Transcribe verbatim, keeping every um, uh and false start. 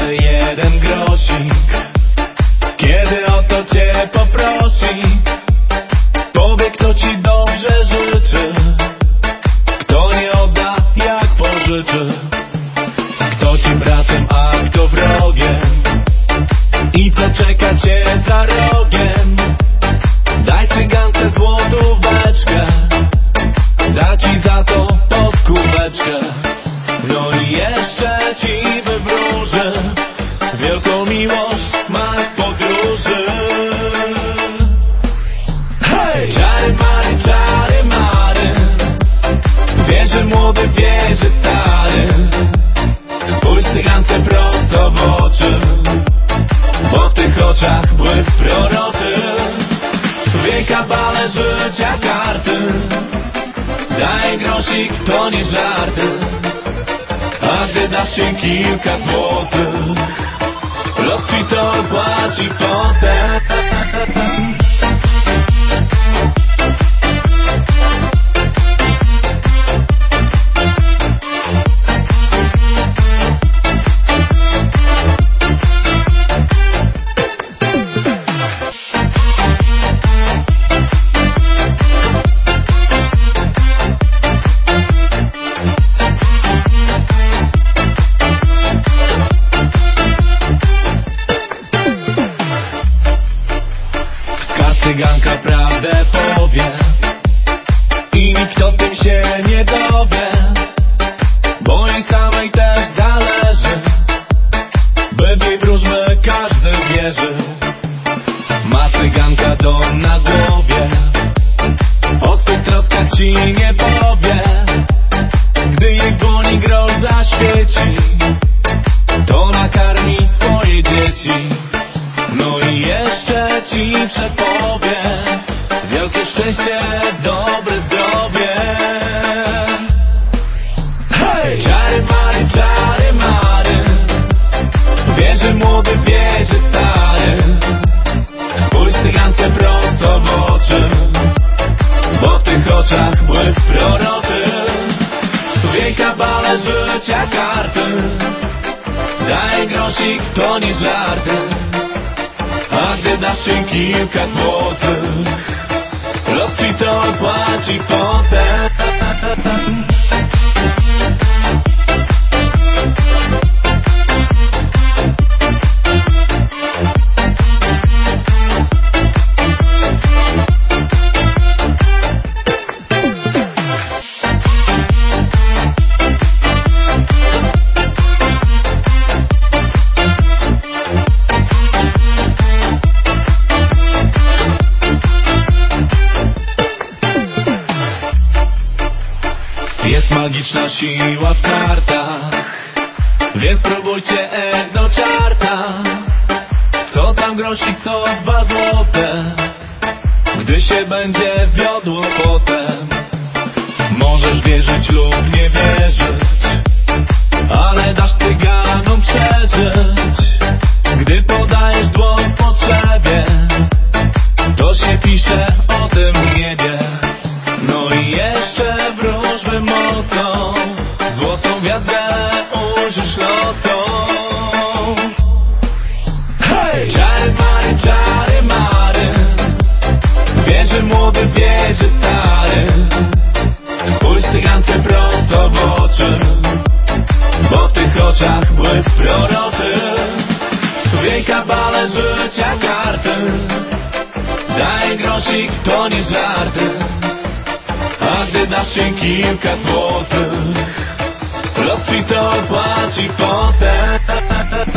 jeszcze jeden grosik. Kiedy o to cię poprosi, powie, kto ci dobrze życzy, kto nie odda jak pożyczy, kto ci bratem, a kto wrogiem i kto czeka cię za rogiem. Daj cygance złotóweczkę, da ci za to podkóweczkę. No i jeszcze ci wywróży wielką miłość, smak podróży. Hej! Czary mary, czary mary, wierzy młody, wierzy stary. Spójrz cygance prosto w oczy, bo w tych oczach błysk proroczy. Wie kabale życia karty, daj grosik, to nie żarty. A gdy dasz się kilka złotych, los ci to płaci potem. Cyganka prawdę powie i nikt o tym się nie dowie, bo jej samej też zależy, by w jej wróżbę każdy wierzy. Ma cyganka dom na głowie, o swych troskach ci nie powie. Gdy jej dłoni grosz zaświeci, to nakarmi swoje dzieci. No i jeszcze ci przepowie wielkie szczęście, dobre zdrowie. Hej! Czary mary, czary mary, wierzy młody, wierzy stary. Spójrz cygance prosto w oczy, bo w tych oczach błysk proroczy. Wie kabale życia karty, daj grosik, to nie żarty. A gdy dasz się kilka złotych, los ci to płaci potem. Jest magiczna siła w kartach, więc spróbujcie egno czarta. Co tam grosik, co dwa złote, gdy się będzie wiodło potem. Możesz wierzyć lub nie wierzyć, ale dasz cyganom przeżyć. Gdy podajesz dłoń w potrzebie, to się pisze o tym w niebie. No i jeszcze wróżby mocą, złotą gwiazdę użysz nocą. Hej! Czary mary, czary mary, wierzy młody, wierzy stary. Spójrz cygance prosto w oczy, bo w tych oczach błysk proroczy. Wie kabale życia karty, daj grosik, to nie żarty. A gdy dasz się kilka złotych, los ci to płaci potem.